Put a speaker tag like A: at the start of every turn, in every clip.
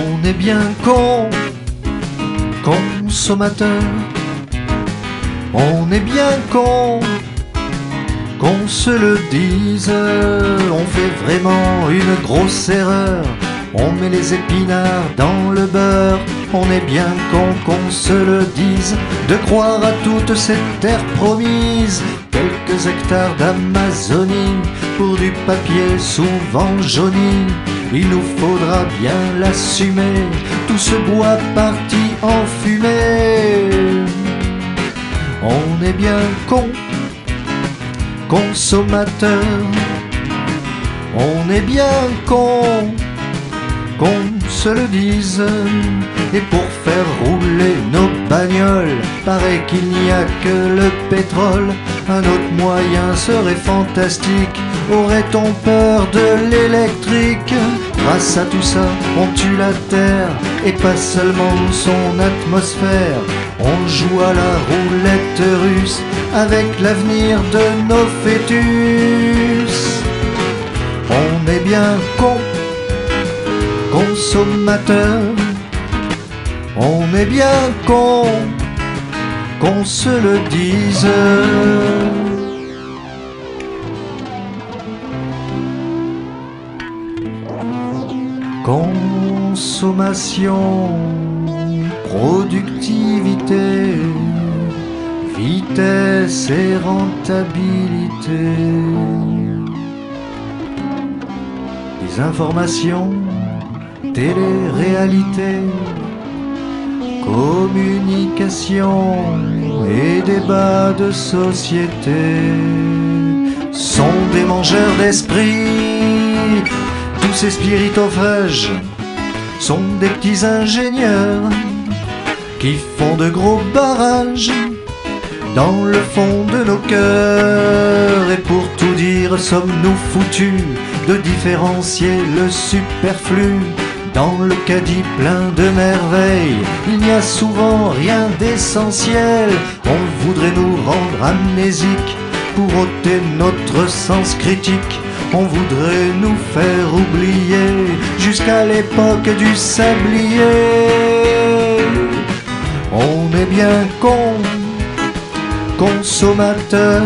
A: On est bien con, consommateur. On est bien con, qu'on se le dise. On fait vraiment une grosse erreur. On met les épinards dans le beurre. On est bien con qu'on se le dise, de croire à toute cette terre promise. Quelques hectares d'Amazonie pour du papier souvent jauni. Il nous faudra bien l'assumer, tout ce bois parti en fumée. On est bien con, consommateur. On est bien con, qu'on se le dise. Et pour faire rouler nos bagnoles, paraît qu'il n'y a que le pétrole. Un autre moyen serait fantastique. Aurait-on peur de l'électrique? Grâce à tout ça, on tue la terre, et pas seulement son atmosphère. On joue à la roulette russe avec l'avenir de nos fœtus. On est bien con, consommateur. On est bien con, qu'on se le dise. Consommation, productivité, vitesse et rentabilité. Des informations, télé-réalité, communication et débats de société sont des mangeurs d'esprit. Tous ces spiritophages sont des petits ingénieurs qui font de gros barrages dans le fond de nos cœurs. Et pour tout dire, sommes-nous foutus de différencier le superflu? Dans le caddie plein de merveilles, il n'y a souvent rien d'essentiel. On voudrait nous rendre amnésiques pour ôter notre sens critique. On voudrait nous faire oublier jusqu'à l'époque du sablier. On est bien con, consommateur.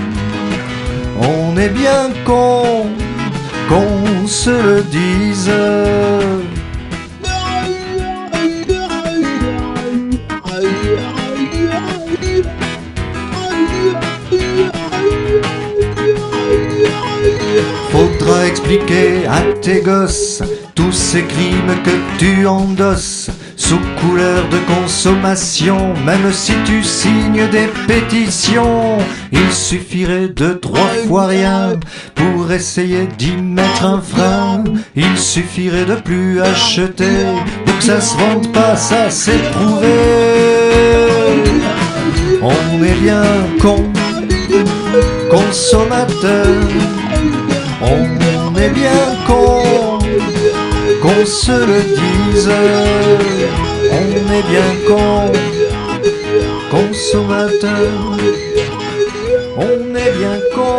A: On est bien con, qu'on se le dise. Faudra expliquer à tes gosses tous ces crimes que tu endosses sous couleur de consommation. Même si tu signes des pétitions, il suffirait de 3 fois rien pour essayer d'y mettre un frein. Il suffirait de plus acheter pour que ça se vende pas, ça c'est prouvé. On est bien con, consommateur. On est bien con, qu'on se le dise. On est bien con, consommateur. On est bien con.